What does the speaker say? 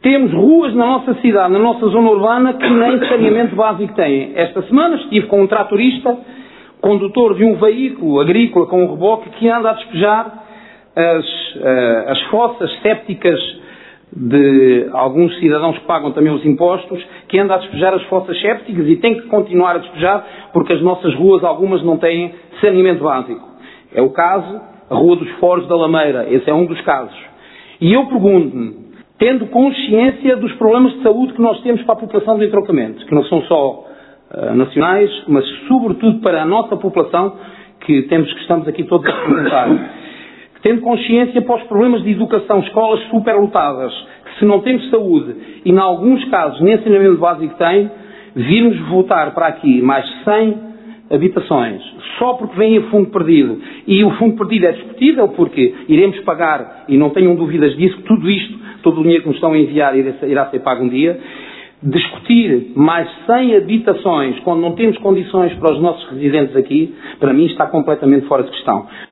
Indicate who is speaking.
Speaker 1: Temos ruas na nossa cidade, na nossa zona urbana, que nem saneamento básico têm. Esta semana estive com um tratorista, condutor de um veículo agrícola com um reboque, que anda a despejar as fossas sépticas de alguns cidadãos que pagam também os impostos, que anda a despejar as fossas sépticas e tem que continuar a despejar porque as nossas ruas, algumas, não têm saneamento básico. É o caso, a Rua dos Foros da Lameira, esse é um dos casos. E eu pergunto-me, tendo consciência dos problemas de saúde que nós temos para a população do entroncamento, que não são só nacionais, mas sobretudo para a nossa população, que estamos aqui todos a perguntar, tendo consciência para os problemas de educação, escolas superlotadas, que se não temos saúde, e em alguns casos nem saneamento básico tem, virmos votar para aqui mais 100 habitações, só porque vem a fundo perdido. E o fundo perdido é discutível porque iremos pagar, e não tenham dúvidas disso, que tudo isto, todo o dinheiro que nos estão a enviar irá ser pago um dia. Discutir mais 100 habitações quando não temos condições para os nossos residentes aqui, para mim está completamente fora de questão.